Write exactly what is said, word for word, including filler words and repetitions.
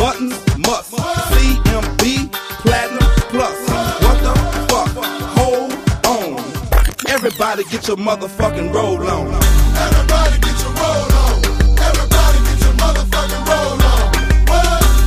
Buttons must. C M B Platinum Plus. What the fuck? Hold on. Everybody get your motherfucking roll on.